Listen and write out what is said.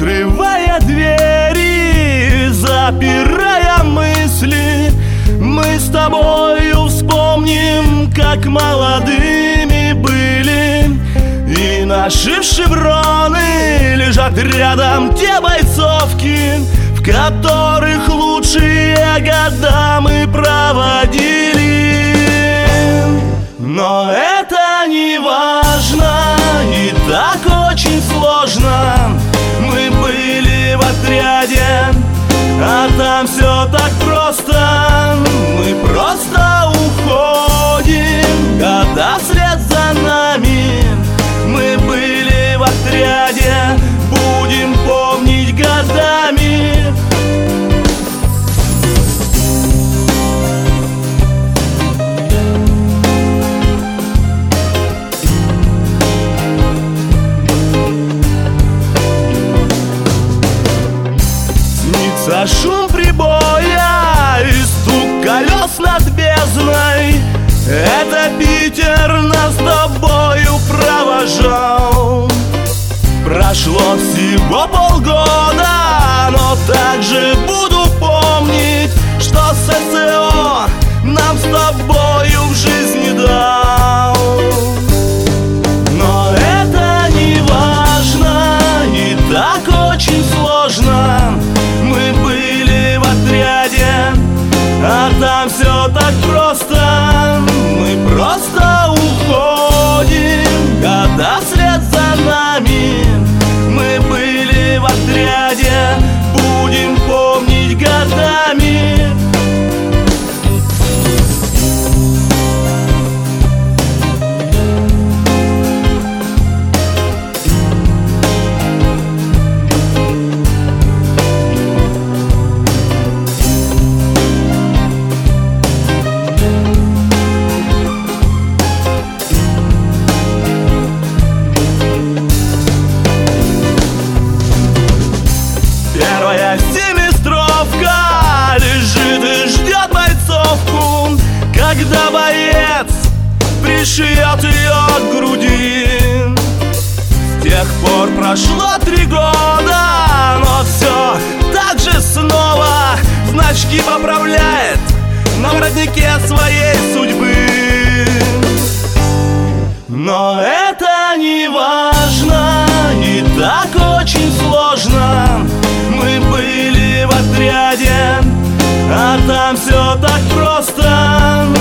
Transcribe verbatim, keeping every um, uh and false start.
Закрывая двери, запирая мысли, мы с тобою вспомним, как молодыми были. И наши шевроны лежат рядом, те бойцовки, в которых лучшие года мы проводили. Но это не важно, и так очень сложно. Мы были в отряде, а там все так просто. Мы просто уходим, года вслед за нами. Мы были в отряде, будем помнить годами. Снится шум прибоя и стук колес над бездной. Это Питер нас с тобою провожал. Прошло всего полгода, но также буду помнить, что ССО нам с тобою в жизни дал. Но это не важно, и так очень сложно. Мы были в отряде, а там все так просто. Мы просто уходим, года вслед за нами. Мы были в отряде, будем помнить годами. Первая семестровка лежит и ждет бойцовку, когда боец пришьет ее к груди. С тех пор прошло три года, но все так же снова значки поправляет на воротнике своей судьбы. Но это не важно, и так очень сложно. Мы были в отряде, а там все так просто.